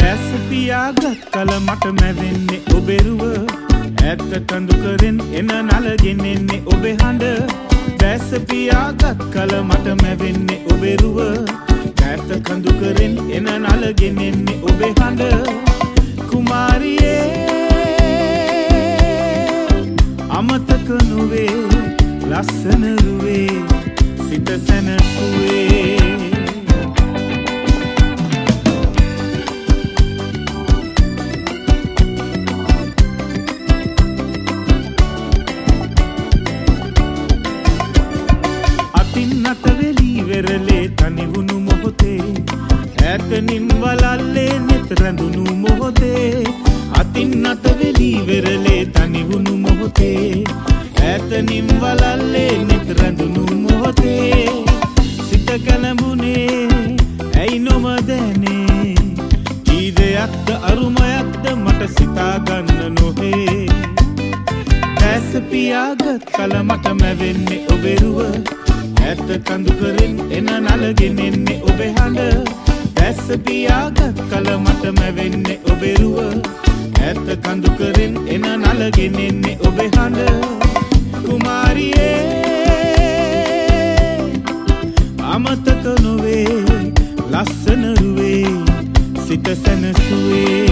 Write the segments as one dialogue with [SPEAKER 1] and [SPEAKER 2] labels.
[SPEAKER 1] දැස් පියාගත් කල මට මැවෙන්නේ ඔබෙරුව ඇත්ත කඳු කරෙන් එන නලගෙන එන්නේ ඔබේ හඬ දැස් පියාගත් කල මට මැවෙන්නේ ඔබෙරුව ඇත්ත කඳු කරෙන් එන නලගෙන එන්නේ ඔබේ හඬ කුමාරියේ අමතක නොවේ ලස්සන රුවේ සිත සැනසුවේ වෙරළේ තනිවුණු මොහොතේ ඈතනින් වලල්ලේ නෙත රැඳුණු මොහොතේ අතින් අත වෙලී වෙරළේ තනිවුණු මොහොතේ ඈතනින් වලල්ලේ නෙත රැඳුණු මොහොතේ සිත කලඹුනේ ඇයි නොමදැනේ ජීවිතයක්ද අරුමයක්ද මට සිතා ගන්න නොහේ දැස් පියාගත් කල මට මැවෙන්නේ ඔබෙරුව ඇත්ත කඳු කරෙන් එන නලගෙන එන්නේ ඔබේ හඬ දැස් පියාගත් කල මට මැවෙන්නේ ඔබෙරුව ඇත්ත කඳු කරෙන් එන නලගෙන එන්නේ ඔබේ හඬ කුමාරියේ අමතක නොවේ ලස්සන රුවේ සිත සැනසුවේ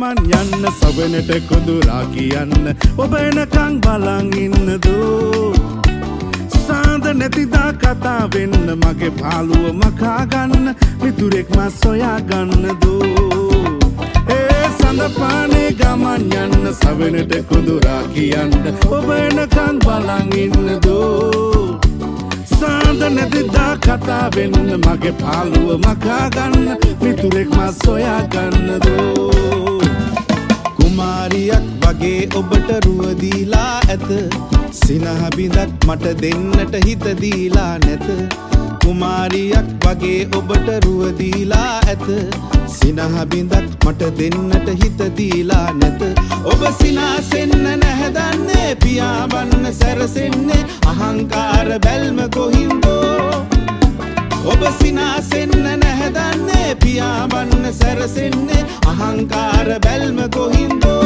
[SPEAKER 2] ගමන් යන්න සවෙනට කුදුරා කියන්න ඔබ එනකන් බලන් ඉන්නදෝ සාඳ නැතිදා කතා වෙන්න මගේ පාළුව මකා ගන්න මිතුරෙක් මස් සොයා ගන්නදෝ ඒ සඳපානේ ගමන් යන්න සවෙනට කුදුරා කියන්න ඔබ එනකන් බලන් ඉන්නදෝ සාඳ නැතිදා කතා වෙන්න මගේ පාළුව මකා ගන්න මිතුරෙක් මස් සොයා ගන්නදෝ කුමාරියක් වගේ ඔබට රුව දීලා ඇත සිනහ බිඳක් මට දෙන්නට හිත දීලා නැත කුමාරියක් වගේ ඔබට රුව දීලා ඇත සිනහ බිඳක් මට දෙන්නට හිත දීලා නැත ඔබ සිනාසෙන්න නැහැදන්නේ පියාඹන්න සැරසෙන්නේ අහංකාර බැල්ම කොහින්දෝ ඔබ සිනාසෙන්න නැහැදන්නේ පියාඹන්න සැරසෙන්නේ අහංකාර බැල්ම කොහින්දෝ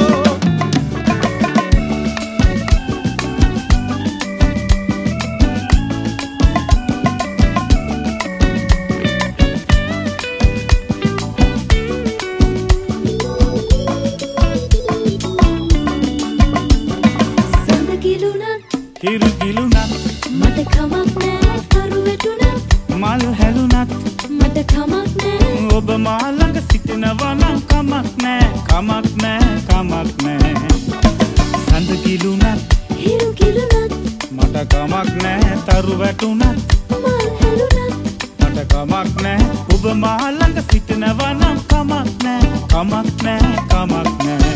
[SPEAKER 1] හිරු ගිලුණත්
[SPEAKER 3] මට කමක් නෑ කරු වැටුණත්
[SPEAKER 1] මල් හැලුණත්
[SPEAKER 3] මට කමක් නෑ
[SPEAKER 1] ඔබ මා ළඟ සිටිනවා නම් කමක් නෑ කමක් නෑ කමක් නෑ සඳ ගිලුණත්
[SPEAKER 3] හිරු ගිලුණත්
[SPEAKER 1] මට කමක් නෑ තරු වැටුණත්
[SPEAKER 3] මල් හැලුණත්
[SPEAKER 1] මට කමක් නෑ ඔබ මා ළඟ සිටිනවා නම් කමක් නෑ කමක් නෑ කමක් නෑ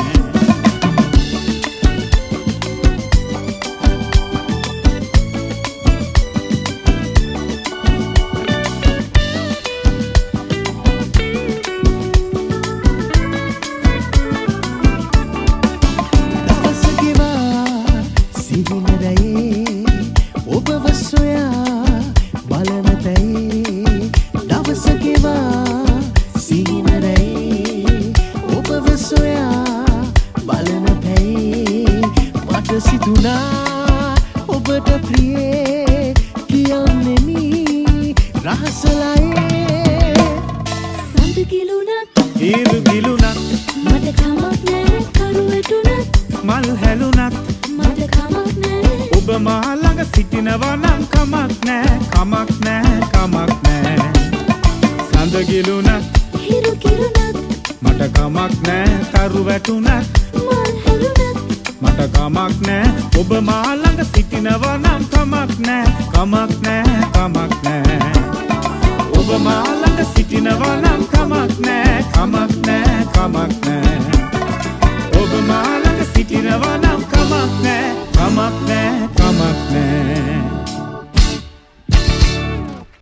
[SPEAKER 4] සිතුනා ඔබට ප්‍රියේ කියන්නෙමි රහසලයේ
[SPEAKER 3] සඳ ගිලුණත්
[SPEAKER 1] හිරු ගිලුණත්
[SPEAKER 3] මට කමක් නෑ කරු වැටුණත්
[SPEAKER 1] මල් හැලුණත්
[SPEAKER 3] මට කමක් නෑ
[SPEAKER 1] ඔබ මා ළඟ සිටිනවා නම් කමක් නෑ කමක් නෑ කමක් නෑ සඳ ගිලුණත්
[SPEAKER 3] හිරු ගිලුණත්
[SPEAKER 1] මට කමක් නෑ තරු වැටුණත්
[SPEAKER 3] මල් හැලුණත්
[SPEAKER 1] මට කමක් නෑ ඔබ මා ළඟ සිටිනවා නම් කමක් නෑ කමක් නෑ කමක් නෑ ඔබ මා ළඟ සිටිනවා නම් කමක් නෑ කමක් නෑ